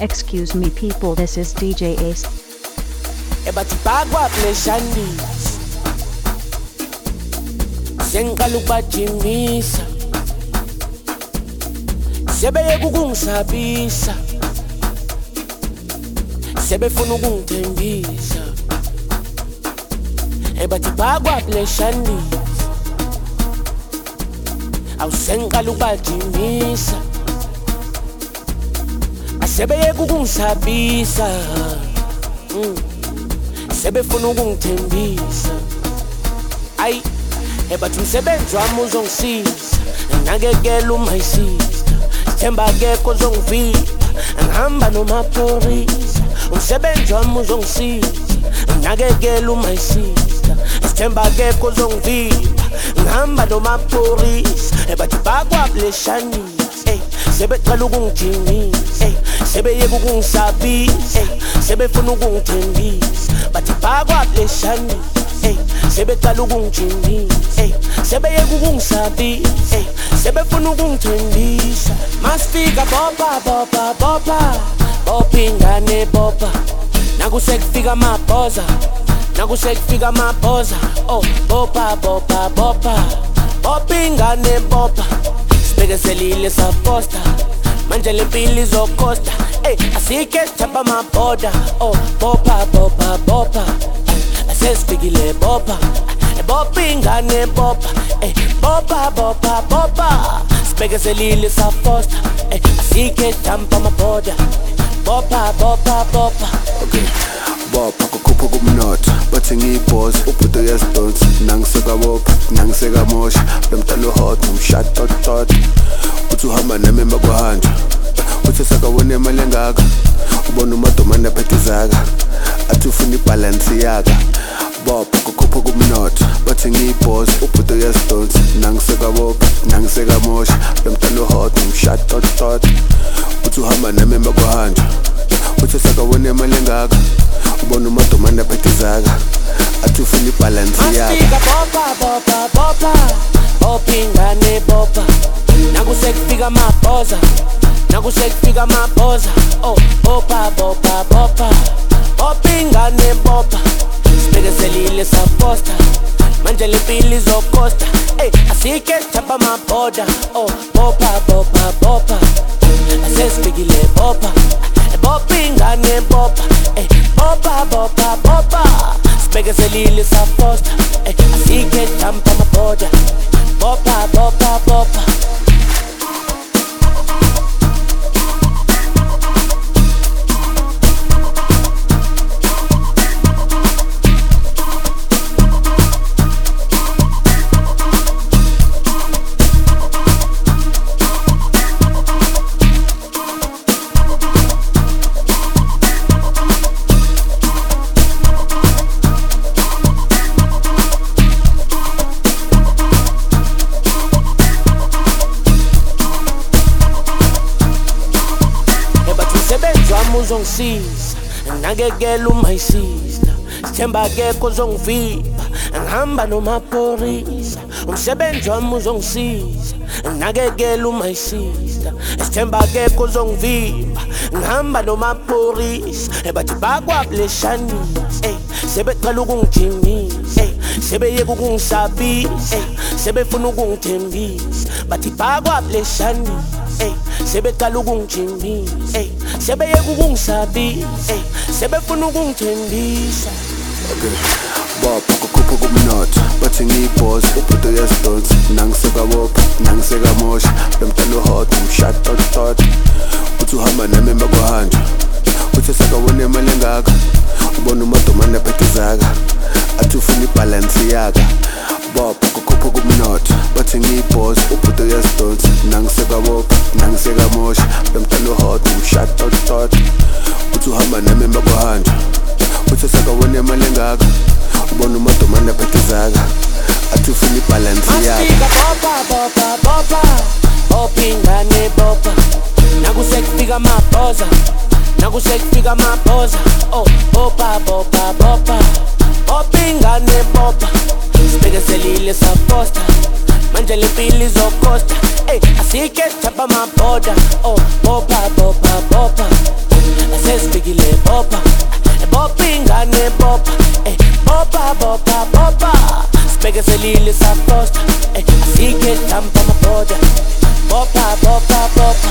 Excuse me people, this is DJ Ace. Ebathi bagwa pleshandis Sengiqala ukubajimisa Sebeye ukungisabisa Sebefuna ukungithembisa Ebathi bagwa pleshandis Awusengiqala ukubajimisa Sebeye ukungisabisa Sebefuna ukungithembisa Ay ebathi umsebenzi wami uzongisiza Ngakekela my sister Sithemba akekho ozongivika Ngihamba nomaphorisa Umsebenzi wami uzongisiza Ngakekela my sister Sithemba akekho ozongivika Ngihamba nomaphorisa Ebathi bagwa bleshanisa Sebeqala ukungijimisa Sebeyeka ukungisabisa Sebefuna ukungithembisa Bathi bagwa bleshanisa Sebeqala ukungijimisa Sebeyeka ukungisabisa Sebefuna ukungithembisa Masifika bopa bopa bopa Bopa ingane bopa Nakusekufika amabhoza Nakusekufika amabhoza Oh bopa bopa bopa Bopa ingane bopa Sibekezelile safosta Manje lempilo izokhosta Asike sithapha amabhoda Oh bopa bopa bopa Asesifikile bopa Bopa ingane bopa Bopa bopa bopa Sibekezelile safosta Asike sithapha amabhoda Bopa bopa bopa Okay Bopa kukhupha kumnotho bathi ngiyibhoza ubhudo yasidonsa nangiseka bopha nangiseka mosha lomntana hot nomshot tot uthi uhamba nami emakwahanja uthi sakawona imali engaka ubona umadomana phethe zaka athi ufuna ibalance yaka Bopa kukhupha kumnotho bathi ngiyibhoza ubhudo yasidonsa nangiseka bopha nangiseka mosha lomntana hot nomshot tot uthi uhamba nami emakwahanja uthi sakawona imali engaka ubona umadomana phethe zaka athi ufuna ibalance yaka Masifika bopa bopa bopa Bopa ingane bopa Nakusekufika amabhoza Nakusekufika amabhoza Oh bopa bopa bopa Bopa ingane bopa Sibekezelile safosta Manje lempilo izokhosta Asike sithapha amabhoda Oh bopa bopa bopa Asesifikile bopa Bopa ingane bopa Bopa bopa bopa Sibekezelile safosta Asike sithapha amabhoda Bopa bopa bopa uzongisiza Ngakekela my sister Sithemba akekho ozongivika Ngihamba nomaphorisa Umsebenzi wami uzongisiza Ngakekela my sister Sithemba akekho ozongivika Ngihamba nomaphorisa Bathi bagwa bleshanisa Sebeqala ukungijimisa Sebeyeka ukungisabisa Sebefuna ukungithembisa Bathi bagwa bleshanisa Sebeqala ukungijimisa Sebeyeka ukungisabisa Sebefuna ukungithembisa Okay Bopa kukhupha kumnotho bathi ngiyibhoza ubhudo yasidonsa nangiseka bopha nangiseka mosha lomntana hot nomshot tot uthi uhamba nami emakwahanja uthi sakawona imali engaka ubona umadomana phethe zaka athi ufuna ibalance yaka Bopa kukhupha kumnotho bathi ngiyibhoza ubhudo yasidonsa nangiseka bopha nangiseka mosha lomntana hot nomshot tot uthi uhamba nami emakwahanja uthi sakawona imali engaka ubona umadomana phethe zaka athi ufuna ibalance yaka Masifika bopa bopa bopa Bopa ingane bopa Nakusekufika amabhoza Nakusekufika amabhoza Oh bopa bopa bopa Bopa ingane bopa Sibekezelile safosta Manje lempilo izokhosta Asike sithapha amabhoda Oh bopa bopa bopa bopha bopha ingane bopha bopha bopha bopha sibeke selile safosta asike dampa amaboda bopha bopha bopha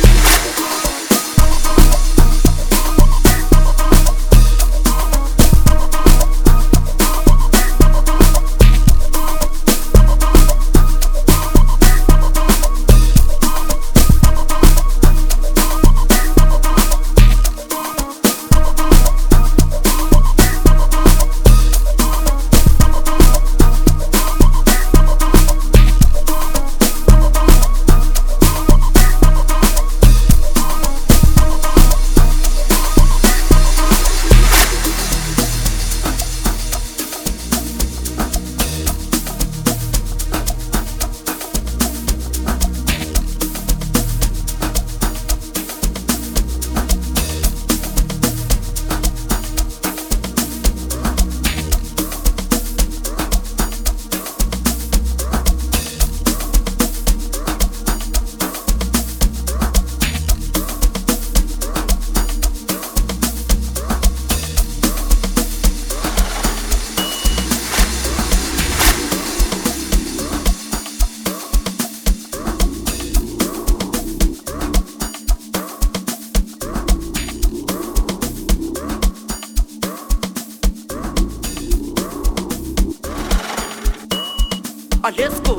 Let's go.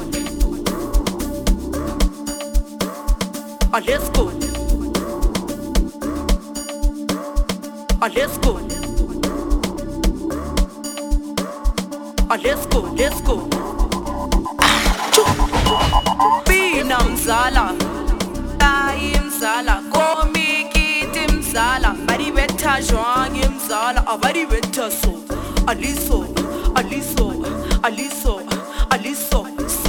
Let's go. Let's go. Let's go. Let's go. Bina mzala, tayi mzala, komikiti mzala, bari beta jwangi mzala, abari beta so, aliso, aliso, aliso. Aliso,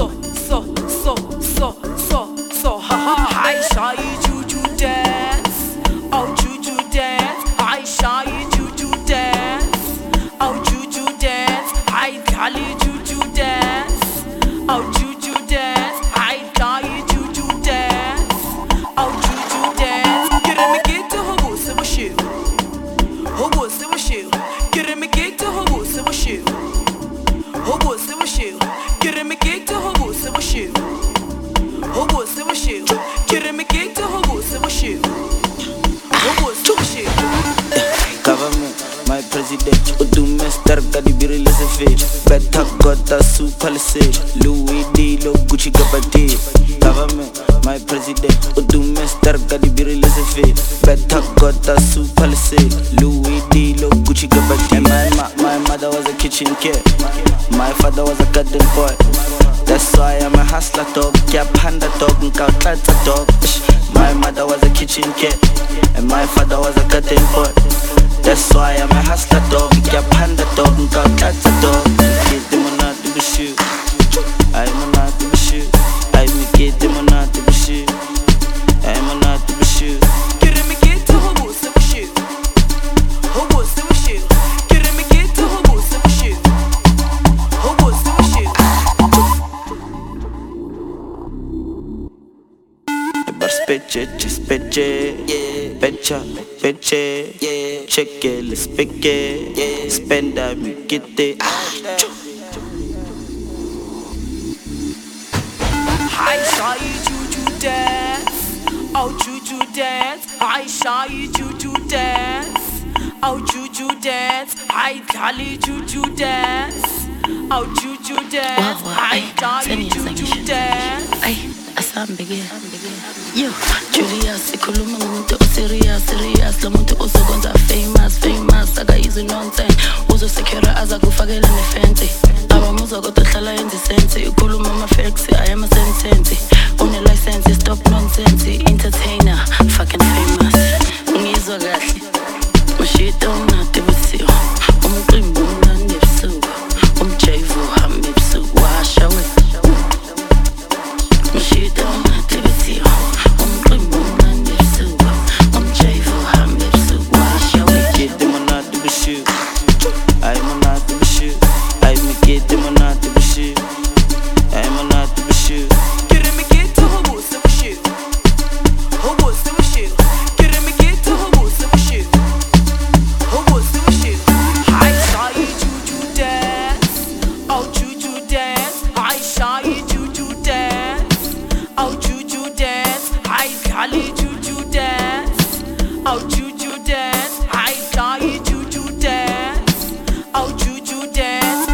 so, ha ha. I shy juju dance, oh juju dance. I shy juju dance, oh juju dance. I dali juju dance, oh juju dance. I die juju dance, oh juju dance. Get me get to hobo se washu, hobo se washu. Get me get to hobo se washu, hobo se washu. Get me get to hobo se washu, hobo se washu. Get me get to hobo se washu, hobo se washu. Government, my president, Udume Starka di Biril is a fish. Better got a super palisade. Louis D. Lo Gucci Gabati. Government, my president, Udume Starka di Biril is a fish. Better got a super palisade. Louis D. Lo Gucci Gabati. My mother was a kitchen kid. My father was a garden boy. That's why I'm a hustler dog. Yeah, panda dog and cow dog. My mother was a kitchen kid. And my father was a garden boy. That's why I'm a hustler dog. Yeah, panda dog and cow dog. Get them on out to be shoot. I'm on out to be shoot. I make it them on out to be shoot. I'm on out to be shoot. Get me get to hobo se washu, hobo se washu. Get me get to hobo se washu, hobo se washu. Specce, yeah, check it, let's pick it, yeah, spend that, we get it. I saw you juju dance, oh juju dance. I saw you juju dance, oh juju dance. I dali juju dance, oh juju dance. I dali juju dance. Ay, asambege. Yo, Julius, ikhuluma ngomuntu serious, lo muntu uzokwenza famous, akayizi nonsense. Uzosecure azakufakela nefence. Abamuza kodwa hlala yenza sense, ikhuluma ama facts, I am a sentence. Une license, stop nonsense, entertainer, fucking famous. Ngizwa kahle. Mashito unade busiyo. Umqimbi umnandi ebusuku. Umjayvu uhambe ebusuku washa we. Mashito unade busiyo. Umqimbi umnandi ebusuku. Umjayvu uhambe ebusuku washa we. Get them on out to be shoot. I'm on out to be shoot. I make it them on out to be shoot. I'm on out to be shoot. Get me get to hobo se Jolly juju dance. Oh juju dance. I jolly juju dance. Oh juju dance.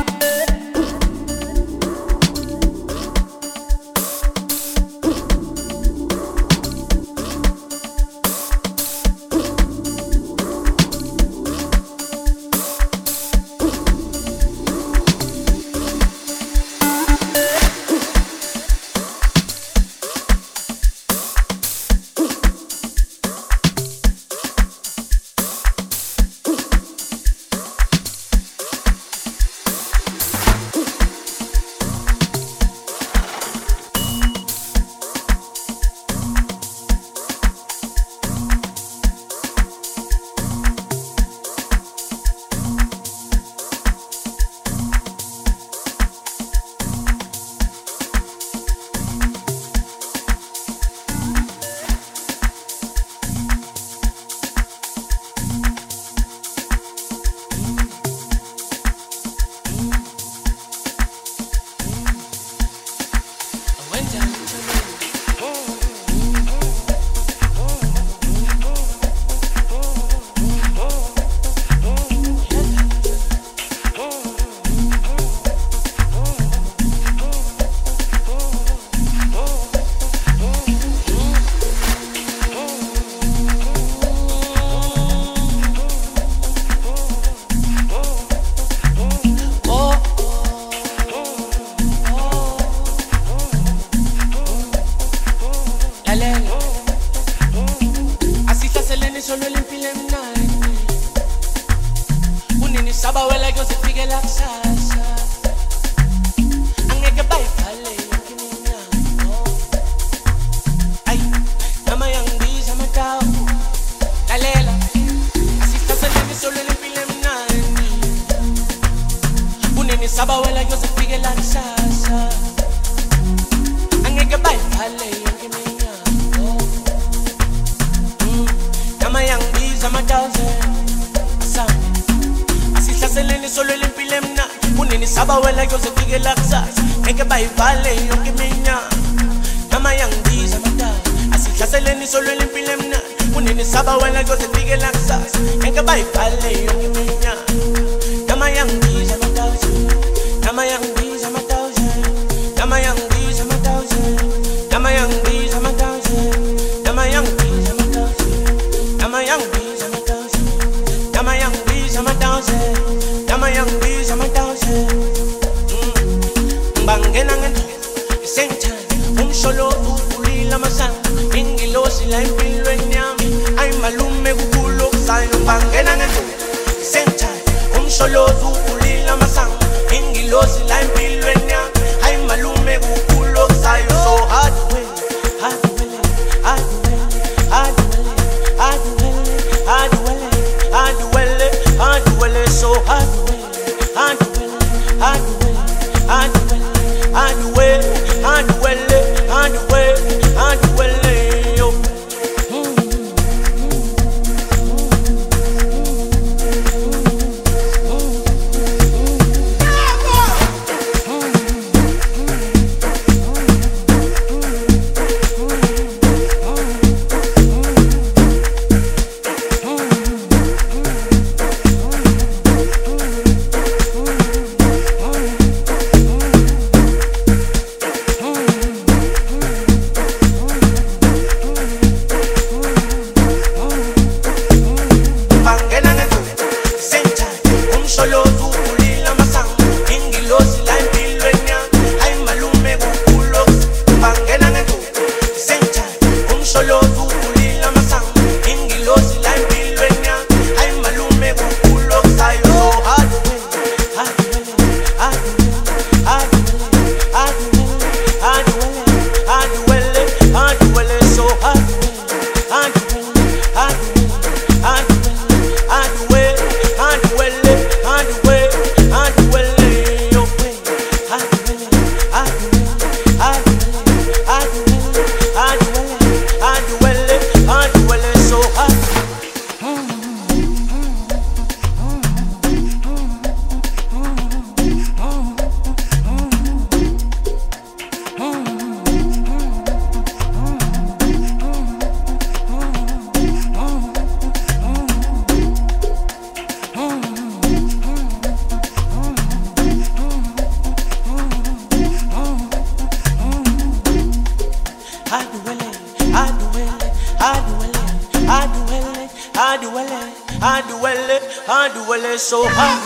So hard.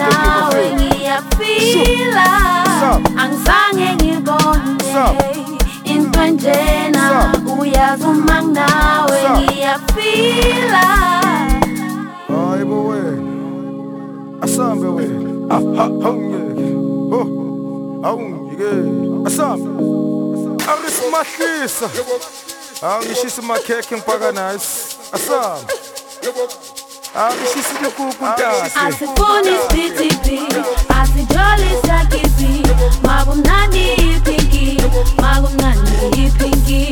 nawe ngiyafila angizange ngibone into njena uyazi uma nawe ngiyafila hayibo wena asambe wena awungeke awungeke asambe arisimahlisa angishisa makhekhe ngipaka nice asambe angishisa lokhu ntasi asifuni sipitipi asijolisa kipi makumnandi ipinki makumnandi ipinki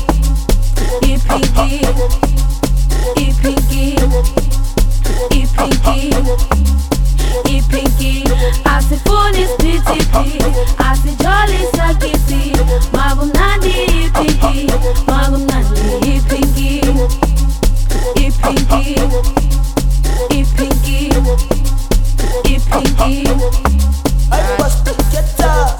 ipinki ipinki ipinki ipinki asifuni sipitipi asijolisa kipi makumnandi ipinki makumnandi ipinki ipinki ipinki ipinki I was the getter.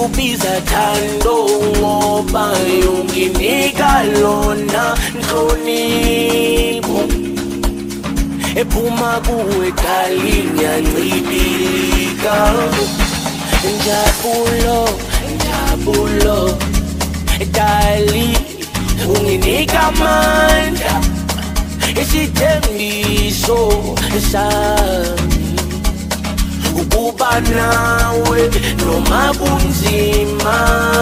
ngikubiza thando ngoba unginika lona nhlonipho ephuma kuwe dali ngiyancipika njabulo dali unginika amandla isithembiso sami ukuba nawe noma kunzima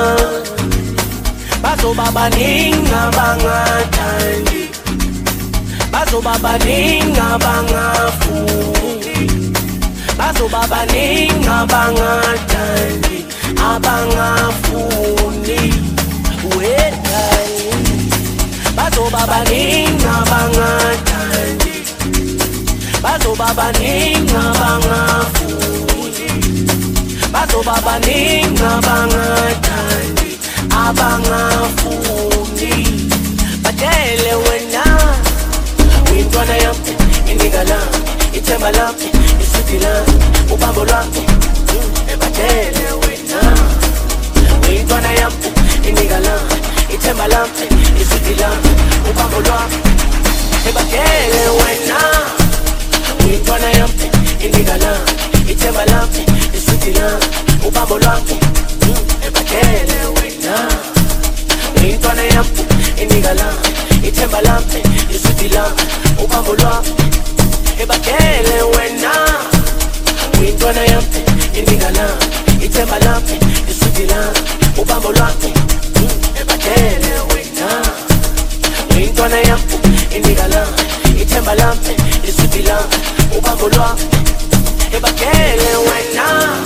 bazoba baningi abangathandi bazoba baningi abangafuni bazoba baningi abangathandi abangafuni wedali bazoba baningi abangathandi bazoba baningi abangafuni bazoba baningi abangathandi abangafuni batele wena uyintwana yami inika lami ithemba lami isudi lami ubambo lwami batele wena uyintwana yami inika lami ithemba lami isudi lami ubambo lwami batele wena uyintwana yami inika lami ithemba lami isudi lami ubambo lwami batele wena uyintwana yami inika lami ithemba lami isudi lami ubambo lwami batele wena uyintwana yami inika lami ithemba lami isudi lami ubambo lwami batele wena uyintwana yami inika lami ithemba lami isudi lami ubambo lwami batele wena.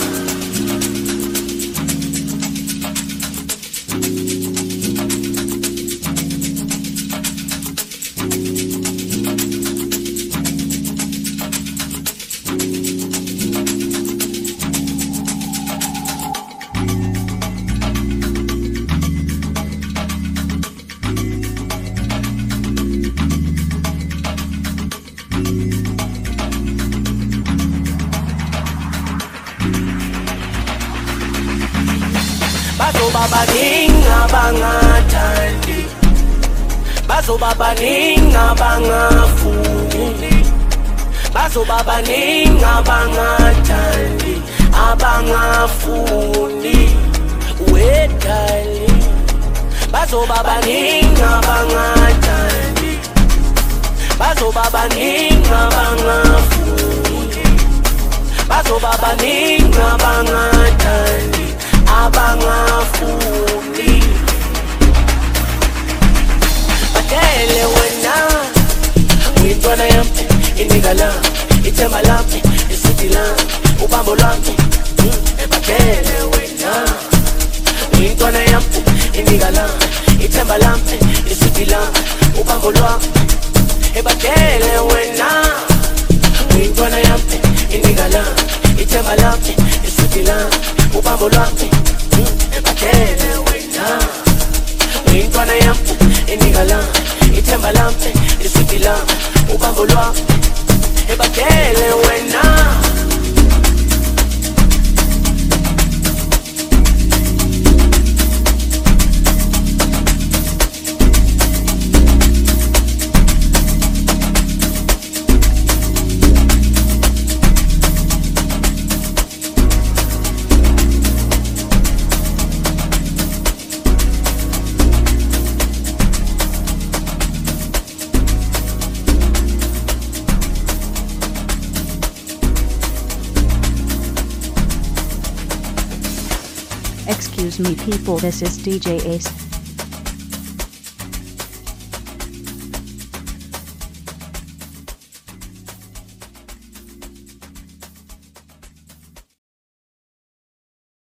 Bazoba baningi abangathandi bazoba baningi abangafuni bazoba baningi abangathandi abangafuni wedali bazoba baningi abangathandi bazoba baningi abangafuni bazoba baningi abangathandi abangafuni batele wena uyintwana yami inika lami ithemba lami isudi lami ubambo lwami batele wena uyintwana yami inika lami ithemba lami isudi lami ubambo lwami batele wena uyintwana yami inika lami ithemba lami isudi lami ubambo lwami batele wena uyintwana yami inika lami ithemba lami isudi lami ubambo lwami batele wena. Excuse me people, this is DJ Ace.